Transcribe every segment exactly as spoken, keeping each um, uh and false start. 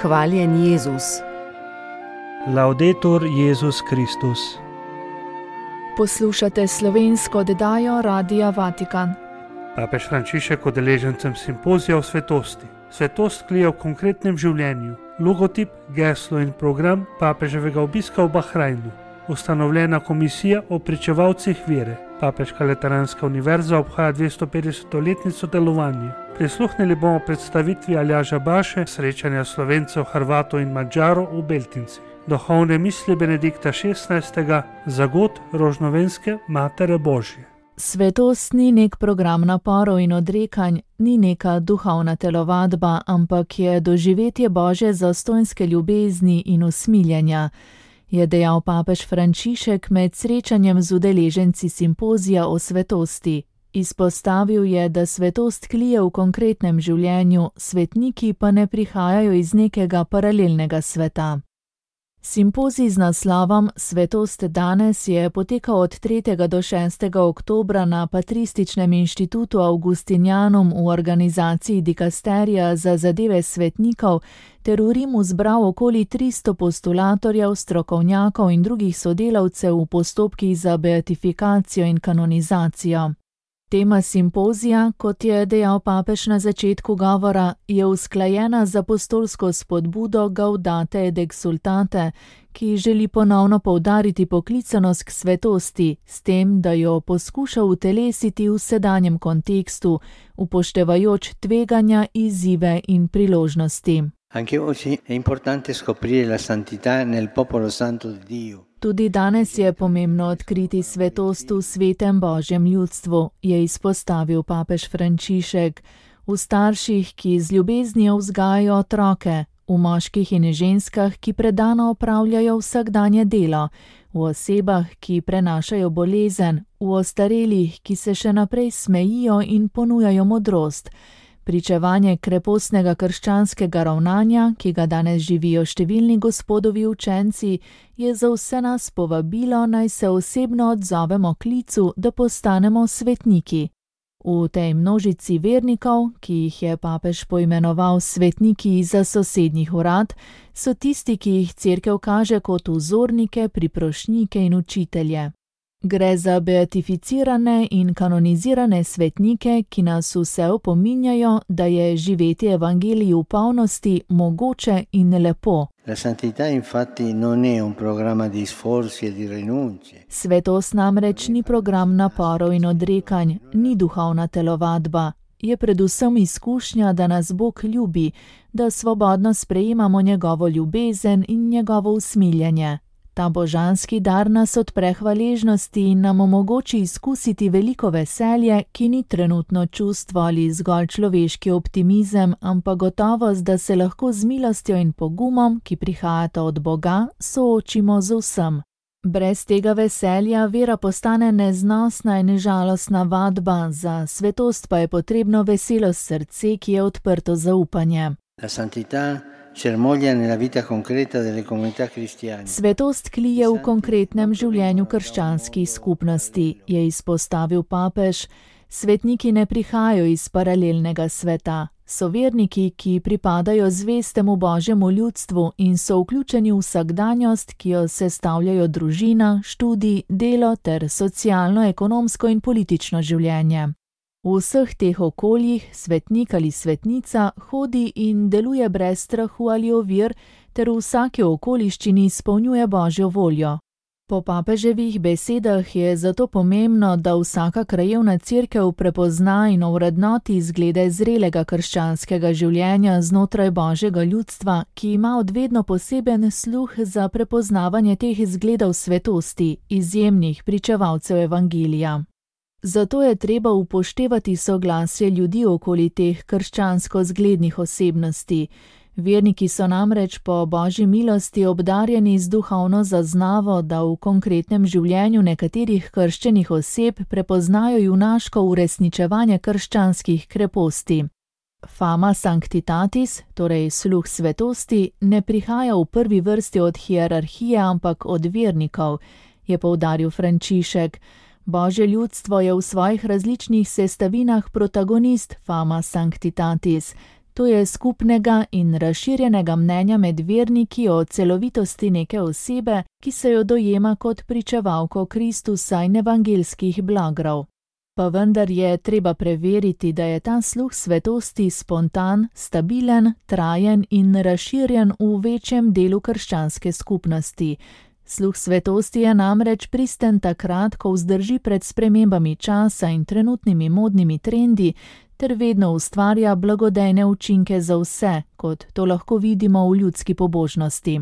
Hvaljen Jezus. Laudetur Jezus Kristus. Poslušate slovensko oddajo Radia Vatikan. Papež Frančišek udeležencem simpozija o svetosti. Svetost klije v konkretnem življenju. Logotip, geslo in program papeževega obiska v Bahrajnu. Ustanovljena komisija o pričevalcih vere. Papeška Lateranska univerza obhaja dvestopetdesetletnico delovanja. Prisluhnili bomo predstavitvi Aljaža Baše, srečanja Slovencev, Hrvatov in Madžarov v Beltincih. Duhovne misli Benedikta šestnajstega. Zagot rožnovenske Matere Božje. Svetost ni nek program naporov in odrekanj, ni neka duhovna telovadba, ampak je doživetje Božje zastonjske ljubezni in usmiljenja, je dejal papež Frančišek med srečanjem z udeleženci simpozija o svetosti. Izpostavil je, da svetost klije v konkretnem življenju, svetniki pa ne prihajajo iz nekega paralelnega sveta. Simpozij z naslovom Svetost danes je potekal od tretjega do šestega oktobra na Patrističnem inštitutu Augustinianum v organizaciji Dikasterija za zadeve svetnikov ter v Rimu zbral okoli tristo postulatorjev, strokovnjakov in drugih sodelavcev v postopkih za beatifikacijo in kanonizacijo. Tema simpozija, kot je dejal papež na začetku govora, je usklajena z apostolsko spodbudo Gaudate et Exsultate, ki želi ponovno poudariti poklicanost k svetosti, s tem, da jo poskuša utelesiti v sedanjem kontekstu, upoštevajoč tveganja, izzive in priložnosti. Anche oggi è importante scoprire la santità nel popolo santo di Dio. Tudi danes je pomembno odkriti svetost v svetem Božjem ljudstvu, je izpostavil papež Frančišek, v starših, ki z ljubeznijo vzgajajo otroke, v moških in ženskah, ki predano opravljajo vsakdanje delo, v osebah, ki prenašajo bolezen, v ostarelih, ki se še naprej smejijo in ponujajo modrost. Pričevanje krepostnega krščanskega ravnanja, ki ga danes živijo številni Gospodovi učenci, je za vse nas povabilo, naj se osebno odzovemo klicu, da postanemo svetniki. V tej množici vernikov, ki jih je papež poimenoval svetniki za sosednjih urad, so tisti, ki jih Cerkev kaže kot vzornike, priprošnike in učitelje. Gre za beatificirane in kanonizirane svetnike, ki nas vse opominjajo, da je živeti evangelij v polnosti mogoče in lepo. La santità infatti non è un programma di sforzi e di rinunce. Svetost namreč ni program naporov in odrekanj, ni duhovna telovadba. Je predvsem izkušnja, da nas Bog ljubi, da svobodno sprejemamo njegovo ljubezen in njegovo usmiljenje. Ta božanski dar nas odpre hvaležnosti in nam omogoči izkusiti veliko veselje, ki ni trenutno čustvo ali zgolj človeški optimizem, ampak gotovost, da se lahko z milostjo in pogumom, ki prihajata od Boga, soočimo z vsem. Brez tega veselja vera postane neznosna in žalostna vadba, za svetost pa je potrebno veselo srce, ki je odprto za upanje. La santità germoglia nella vita concreta delle comunità cristiane. Svetost klije v konkretnem življenju krščanskih skupnosti, je izpostavil papež. Svetniki ne prihajajo iz paralelnega sveta. So verniki, ki pripadajo zvestemu Božjemu ljudstvu in so vključeni v vsakdanjost, ki jo sestavljajo družina, študij, delo ter socialno, ekonomsko in politično življenje. V vseh teh okoljih svetnik ali svetnica hodi in deluje brez strahu ali ovir ter v vsaki okoliščini izpolnjuje Božjo voljo. Po papeževih besedah je zato pomembno, da vsaka krajevna cerkev prepozna in ovrednoti izglede zrelega krščanskega življenja znotraj Božjega ljudstva, ki ima od vedno poseben sluh za prepoznavanje teh izgledov svetosti, izjemnih pričevalcev evangelija. Zato je treba upoštevati soglasje ljudi okoli teh krščansko zglednih osebnosti. Verniki so namreč po Božji milosti obdarjeni z duhovno zaznavo, da v konkretnem življenju nekaterih krščenih oseb prepoznajo junaško uresničevanje krščanskih kreposti. Fama sanctitatis, torej sluh svetosti, ne prihaja v prvi vrsti od hierarhije, ampak od vernikov, je poudaril Frančišek. Božje ljudstvo je v svojih različnih sestavinah protagonist fama sanctitatis. To je skupnega in razširjenega mnenja med verniki o celovitosti neke osebe, ki se jo dojema kot pričevalko Kristusa in evangelskih blagorov. Pa vendar je treba preveriti, da je ta sluh svetosti spontan, stabilen, trajen in razširjen v večjem delu krščanske skupnosti. Sluh svetosti je namreč pristen takrat, ko vzdrži pred spremembami časa in trenutnimi modnimi trendi, ter vedno ustvarja blagodejne učinke za vse, kot to lahko vidimo v ljudski pobožnosti.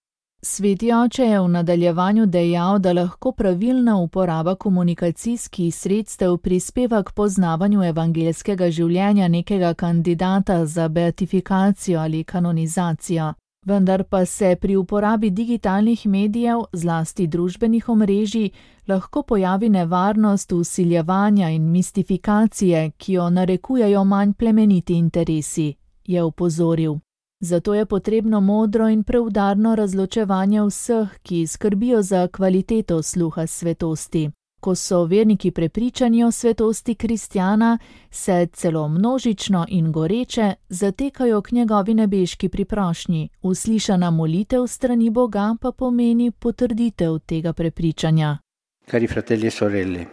Sveti oče je v nadaljevanju dejal, da lahko pravilna uporaba komunikacijskih sredstev prispeva k poznavanju evangelskega življenja nekega kandidata za beatifikacijo ali kanonizacijo. Vendar pa se pri uporabi digitalnih medijev, zlasti družbenih omrežij, lahko pojavi nevarnost vsiljevanja in mistifikacije, ki jo narekujejo manj plemeniti interesi, je opozoril. Zato je potrebno modro in preudarno razločevanje vseh, ki skrbijo za kvaliteto sluha svetosti. Ko so verniki prepričani o svetosti kristjana, se celo množično in goreče zatekajo k njegovi nebeški priprošnji. Uslišana molitev strani Boga pa pomeni potrditev tega prepričanja. Cari fratelli e sorelle,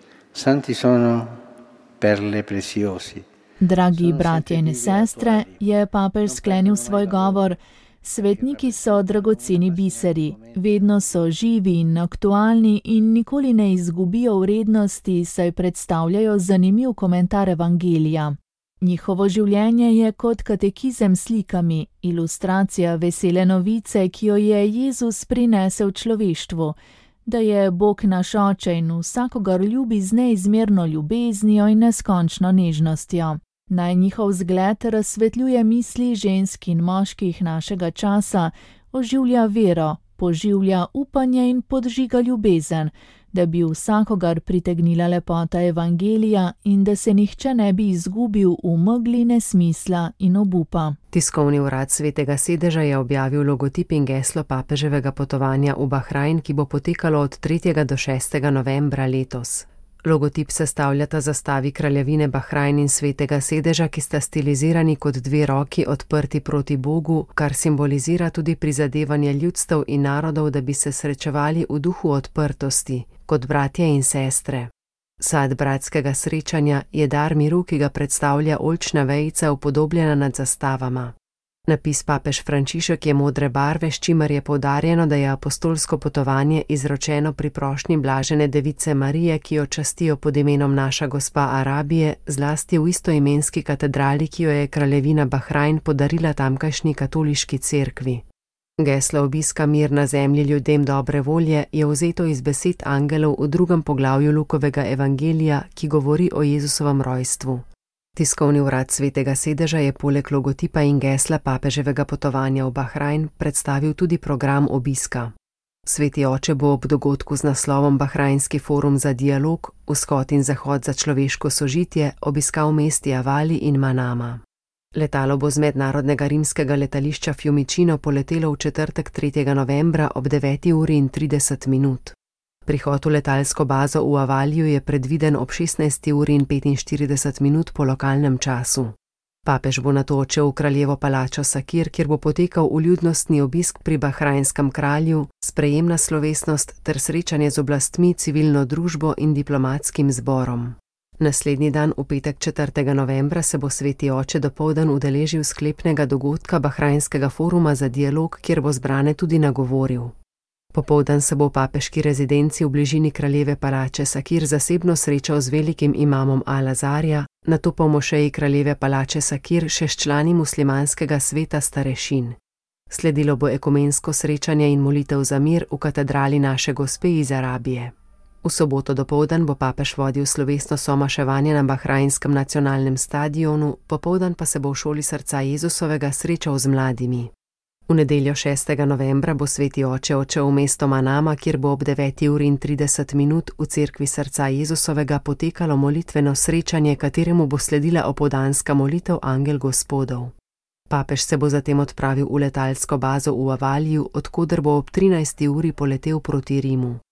santi sono perle preziosi. Dragi bratje in sestre, je papež sklenil svoj govor, svetniki so dragoceni biseri, vedno so živi in aktualni in nikoli ne izgubijo vrednosti, saj predstavljajo zanimiv komentar evangelija. Njihovo življenje je kot katekizem slikami, ilustracija vesele novice, ki jo je Jezus prinesel človeštvu, da je Bog naš oče in vsakogar ljubi z neizmerno ljubeznijo in neskončno nežnostjo. Naj njihov zgled razsvetljuje misli žensk in moških našega časa, oživlja vero, poživlja upanje in podžiga ljubezen, da bi vsakogar pritegnila lepota evangelija in da se nihče ne bi izgubil v megli nesmisla in obupa. Tiskovni urad Svetega sedeža je objavil logotip in geslo papeževega potovanja v Bahrajn, ki bo potekalo od tretjega do šestega novembra letos. Logotip sestavljata zastavi kraljevine Bahrajn in Svetega sedeža, ki sta stilizirani kot dve roki odprti proti Bogu, kar simbolizira tudi prizadevanje ljudstev in narodov, da bi se srečevali v duhu odprtosti, kot bratje in sestre. Sad bratskega srečanja je dar miru, ki ga predstavlja oljčna vejica upodobljena nad zastavama. Napis papež Frančišek je modre barve, s čimer je poudarjeno, da je apostolsko potovanje izročeno pri prošnji blažene device Marije, ki jo častijo pod imenom Naša gospa Arabije, zlasti v istoimenski katedrali, ki jo je kraljevina Bahrajn podarila tamkajšnji katoliški cerkvi. Geslo obiska Mir na zemlji ljudem dobre volje je vzeto iz besed angelov v drugem poglavju Lukovega evangelija, ki govori o Jezusovem rojstvu. Tiskovni urad Svetega sedeža je poleg logotipa in gesla papeževega potovanja v Bahrajn predstavil tudi program obiska. Sveti oče bo ob dogodku z naslovom Bahrajnski forum za dialog, vzhod in zahod za človeško sožitje obiskal mesti Avali in Manama. Letalo bo z mednarodnega rimskega letališča Fiumicino poletelo v četrtek tretjega novembra ob deveti uri in trideset minut. Prihod v letalsko bazo v Avaliju je predviden ob šestnajsti uri in petinštirideset minut po lokalnem času. Papež bo nato odšel v kraljevo palačo Sakir, kjer bo potekal vljudnostni obisk pri bahrajnskem kralju, sprejemna slovesnost ter srečanje z oblastmi, civilno družbo in diplomatskim zborom. Naslednji dan, v petek četrtega novembra, se bo sveti oče dopoldan udeležil sklepnega dogodka Bahrajnskega foruma za dialog, kjer bo zbrane tudi nagovoril. Popoldan se bo v papeški rezidenci v bližini kraljeve palače Sakir zasebno srečal z velikim imamom Al-Azarja, nato pa v mošeji kraljeve palače Sakir še s člani muslimanskega sveta starešin. Sledilo bo ekumensko srečanje in molitev za mir v katedrali Naše gospe iz Arabije. V soboto dopoldan bo papež vodil slovesno somaševanje na Bahrajnskem nacionalnem stadionu, popoldan pa se bo v šoli srca Jezusovega srečal z mladimi. V nedeljo šestega novembra bo sveti oče odšel v mesto Manama, kjer bo ob deveti uri in trideset minut v cerkvi srca Jezusovega potekalo molitveno srečanje, kateremu bo sledila opoldanska molitev Angel Gospodov. Papež se bo zatem odpravil v letalsko bazo v Avaliju, odkoder bo ob trinajsti uri poletel proti Rimu.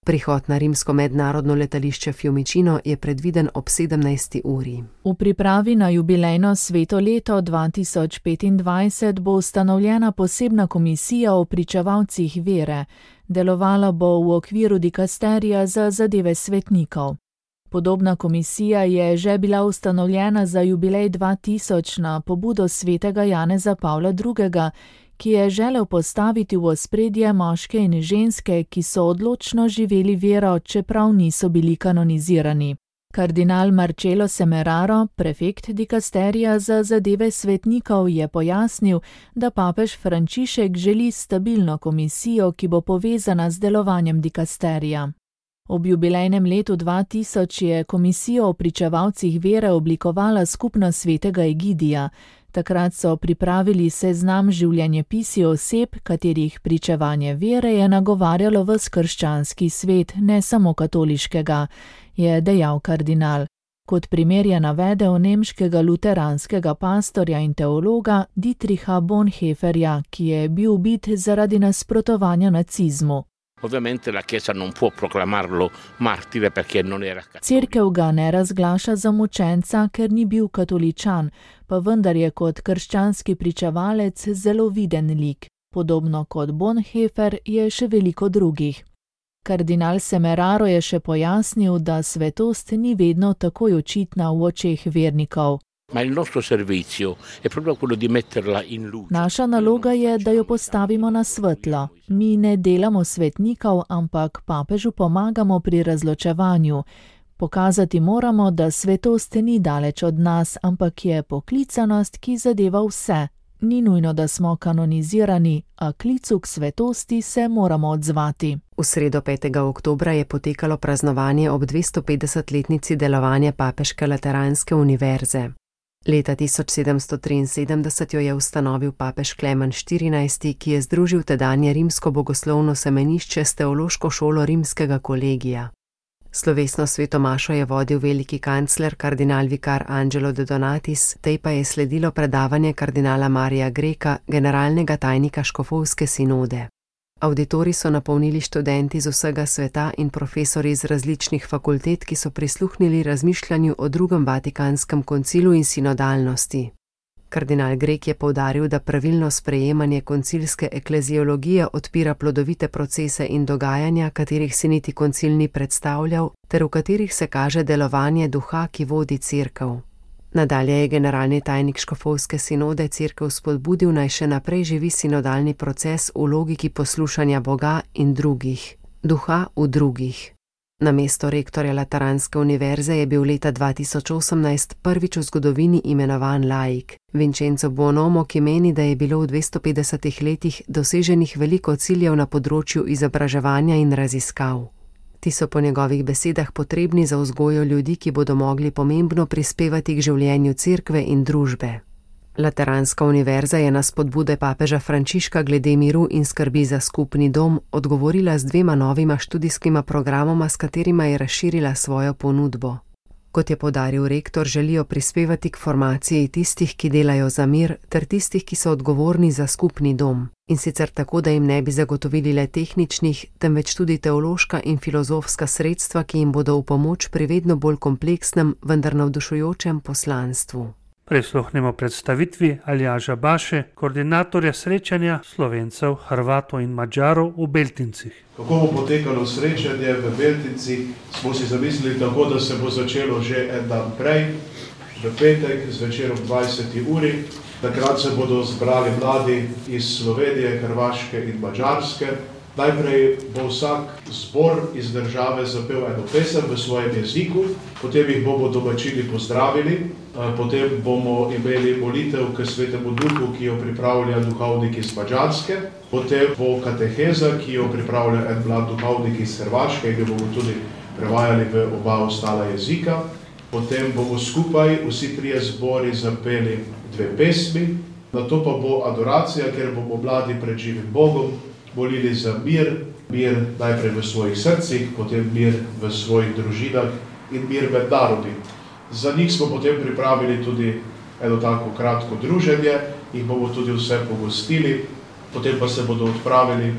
Prihod na rimsko mednarodno letališče Fiumicino je predviden ob sedemnajsti uri. V pripravi na jubilejno sveto leto dva tisoč petindvajset bo ustanovljena posebna komisija o pričevalcih vere. Delovala bo v okviru dikasterija za zadeve svetnikov. Podobna komisija je že bila ustanovljena za jubilej dva tisoč na pobudo svetega Janeza Pavla drugega, ki je želel postaviti v ospredje moške in ženske, ki so odločno živeli vero, čeprav niso bili kanonizirani. Kardinal Marcello Semeraro, prefekt dikasterija za zadeve svetnikov, je pojasnil, da papež Frančišek želi stabilno komisijo, ki bo povezana z delovanjem dikasterija. Ob jubilejnem letu dva tisoč je komisijo o pričevalcih vere oblikovala skupnost svetega Egidija. Takrat so pripravili seznam življenjepisi oseb, katerih pričevanje vere je nagovarjalo ves krščanski svet, ne samo katoliškega, je dejal kardinal. Kot primer je navedel nemškega luteranskega pastorja in teologa Dietricha Bonhoefferja, ki je bil ubit zaradi nasprotovanja nacizmu. Ovviamente la Chiesa non può proclamarlo martire perché non era cattolico. Cerkev ga ne razglaša za mučenca, ker ni bil katoličan, pa vendar je kot krščanski pričevalec zelo viden lik. Podobno kot Bonhoeffer je še veliko drugih. Kardinal Semeraro je še pojasnil, da svetost ni vedno takoj očitna v očeh vernikov. Ma il nostro servizio è proprio quello di metterla in luce. Naša naloga je, da jo postavimo na svetlo. Mi ne delamo svetnikov, ampak papežu pomagamo pri razločevanju. Pokazati moramo, da svetost ni daleč od nas, ampak je poklicanost, ki zadeva vse. Ni nujno, da smo kanonizirani, a klicu k svetosti se moramo odzvati. V sredo petega oktobra je potekalo praznovanje ob dvestopetdesetletnici delovanja Papeške lateranske univerze. Leta tisoč sedemsto triinsedemdeset jo je ustanovil papež Klemen štirinajsti, ki je združil tedanje rimsko bogoslovno semenišče s teološko šolo rimskega kolegija. Slovesno svetomašo je vodil veliki kancler kardinal vikar Angelo de Donatis, tej pa je sledilo predavanje kardinala Marija Greka, generalnega tajnika škofovske sinode. Auditorij so napolnili študenti z vsega sveta in profesori iz različnih fakultet, ki so prisluhnili razmišljanju o drugem Vatikanskem koncilu in sinodalnosti. Kardinal Grek je poudaril, da pravilno sprejemanje koncilske ekleziologije odpira plodovite procese in dogajanja, katerih si niti koncil ni predstavljal, ter v katerih se kaže delovanje duha, ki vodi cerkev. Nadalje je generalni tajnik škofovske sinode cerkev spodbudil, naj še naprej živi sinodalni proces v logiki poslušanja Boga in drugih, duha v drugih. Na mesto rektorja Lateranske univerze je bil leta dva tisoč osemnajst prvič v zgodovini imenovan laik, Vincenzo Buonomo, ki meni, da je bilo v dvesto petdesetih letih doseženih veliko ciljev na področju izobraževanja in raziskav. Ti so po njegovih besedah potrebni za vzgojo ljudi, ki bodo mogli pomembno prispevati k življenju cerkve in družbe. Lateranska univerza je na spodbude papeža Frančiška glede miru in skrbi za skupni dom odgovorila z dvema novima študijskima programoma, s katerima je razširila svojo ponudbo. Kot je poudaril rektor, želijo prispevati k formaciji tistih, ki delajo za mir, ter tistih, ki so odgovorni za skupni dom. In sicer tako, da jim ne bi zagotovili le tehničnih, temveč tudi teološka in filozofska sredstva, ki jim bodo v pomoč pri vedno bolj kompleksnem, vendar navdušujočem poslanstvu. Prisluhnimo predstavitvi Aljaža Baše, koordinatorja srečanja Slovencev, Hrvatov in Madžarov v Beltincih. Kako bo potekalo srečanje v Beltincih, smo si zamislili tako, da se bo začelo že en dan prej, v petek zvečer ob dvajseti uri. Takrat se bodo zbrali mladi iz Slovenije, Hrvaške in Madžarske. Najprej bo vsak zbor iz države zapel eno pesem v svojem jeziku, potem jih bomo domačini pozdravili, potem bomo imeli molitev k Svetemu Duhu, ki jo pripravlja duhovnik iz Madžarske, potem bo kateheza, ki jo pripravlja en mlad duhovnik iz Hrvaške, ki bomo tudi prevajali v oba ostala jezika. Potem bomo skupaj vsi trije zbori zapeli dve pesmi, nato pa bo adoracija, ker bomo mladi pred živim Bogom molili za mir, mir najprej v svojih srcih, potem mir v svojih družinah in mir med narodi. Za njih smo potem pripravili tudi eno tako kratko druženje, jih bomo tudi vse pogostili, potem pa se bodo odpravili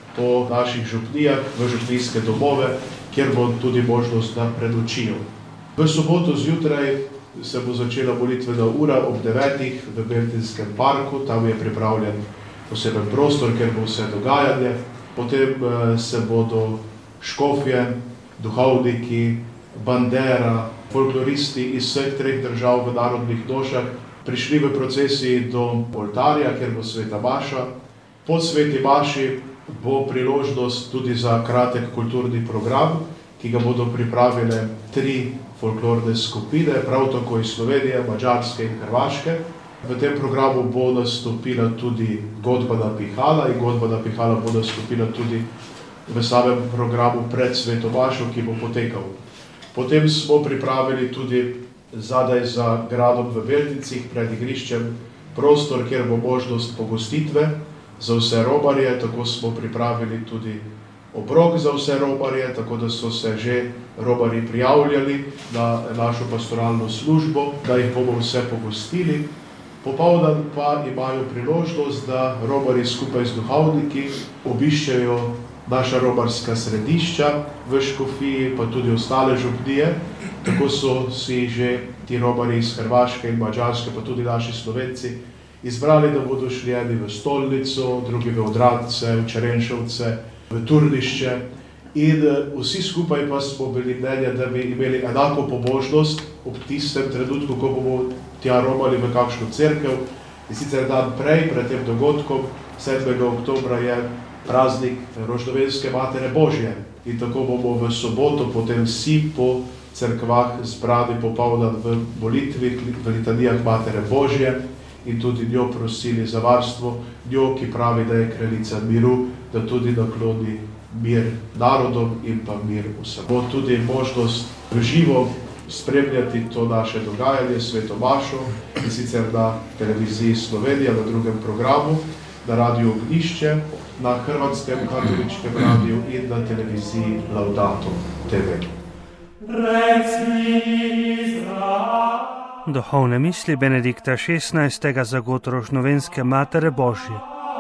po naših župnijah v župnijske domove, kjer bo tudi možnost, da predočijo. V soboto zjutraj se bo začela molitvena ura ob devetih v Beltinskem parku, tam je pripravljen poseben prostor, kjer bo vse dogajanje. Potem se bodo škofje, duhovniki, bandera, folkloristi iz vseh treh držav v narodnih nošah prišli v procesiji do oltarja, kjer bo sveta maša. Po sveti maši bo priložnost tudi za kratek kulturni program, ki ga bodo pripravile tri folklorne skupine, prav tako iz Slovenije, Madžarske in Hrvaške. V tem programu bo nastopila tudi godba Pihala in godba Pihala bo nastopila tudi v samem programu pred sveto mašo, ki bo potekal. Potem smo pripravili tudi zadaj za gradom v Beltincih pred igriščem prostor, kjer bo možnost pogostitve za vse romarje, tako smo pripravili tudi obrok za vse romarje, tako da so se že romarji prijavljali na našo pastoralno službo, da jih bomo vse pogostili. Popoldan pa imajo priložnost, da romarji skupaj z duhovniki obiščejo naša romarska središča v Škofiji, pa tudi ostale župnije. Tako so si že ti romarji iz Hrvaške in Madžarske, pa tudi naši Slovenci, izbrali, da bodo šli eni v Stolnico, drugi v Odradce, v Čerenšovce, v Turnišče. In vsi skupaj pa smo bili mnenja, da bi imeli enako pobožnost ob tistem trenutku, ko bomo tja romali v kakšno cerkev. In sicer dan prej, pred tem dogodkom, sedmega oktobra je praznik Rožnovenske Matere Božje. In tako bomo v soboto potem vsi po cerkvah zbrani popoldan v molitvi, v litanijah Matere Božje in tudi njo prosili za varstvo, njo, ki pravi, da je kraljica miru, da tudi nakloni mir narodom in pa mir vsem. Bo tudi možnost v živo spremljati to naše dogajanje, sveto mašo, in sicer na televiziji Slovenija, na drugem programu, na radiju Ognjišče, na Hrvatskem katoliškem radiju in na televiziji Laudato te ve. Duhovne misli Benedikta šestnajstega za god Rožnovenske Matere Božje.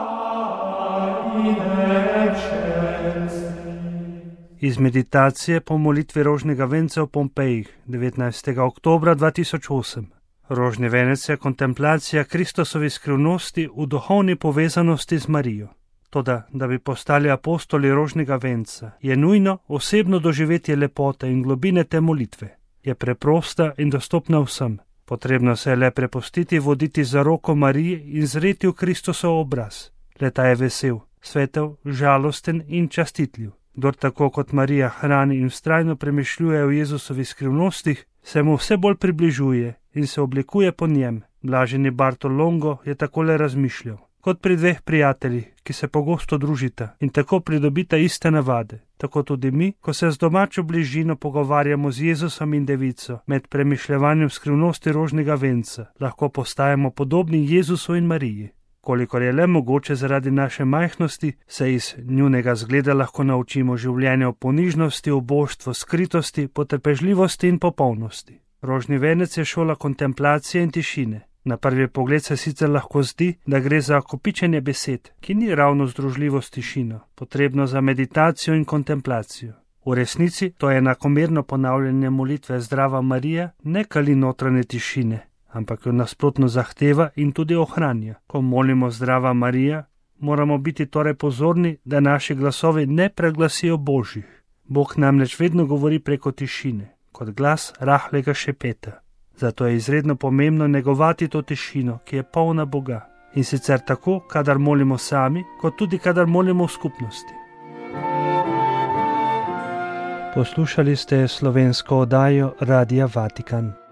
Iz meditacije po molitvi rožnega venca v Pompejih, devetnajstega oktobra dva tisoč osem. Rožni venec je kontemplacija Kristosovi skrivnosti v duhovni povezanosti z Marijo. Toda, da bi postali apostoli rožnega venca, je nujno osebno doživetje lepote in globine te molitve. Je preprosta in dostopna vsem. Potrebno se je le prepustiti voditi za roko Marije in zreti v Kristosov obraz. Le ta je vesel, svetel, žalosten in častitljiv. Kdor tako kot Marija hrani in vztrajno premišljuje o Jezusovi skrivnostih, se mu vse bolj približuje in se oblikuje po njem. Blaženi Bartolongo je takole razmišljal. Kot pri dveh prijateljih, ki se pogosto družita in tako pridobita iste navade. Tako tudi mi, ko se z domačo bližino pogovarjamo z Jezusom in devico med premišljevanjem skrivnosti rožnega venca, lahko postajamo podobni Jezusu in Mariji. Kolikor je le mogoče zaradi naše majhnosti, se iz njunega zgleda lahko naučimo življenja v ponižnosti, uboštvu, skritosti, potrpežljivosti in popolnosti. Rožni venec je šola kontemplacije in tišine. Na prvi pogled se sicer lahko zdi, da gre za kopičenje besed, ki ni ravno združljivo s tišino, potrebno za meditacijo in kontemplacijo. V resnici to je enakomerno ponavljanje molitve Zdrava Marija ne kali notranje tišine, ampak jo nasprotno zahteva in tudi ohranja. Ko molimo Zdrava Marija, moramo biti torej pozorni, da naši glasovi ne preglasijo Božjih. Bog namreč vedno govori preko tišine, kot glas rahlega šepeta. Zato je izredno pomembno negovati to tišino, ki je polna Boga. In sicer tako, kadar molimo sami, kot tudi kadar molimo v skupnosti. Poslušali ste slovensko oddajo Radia Vatikan.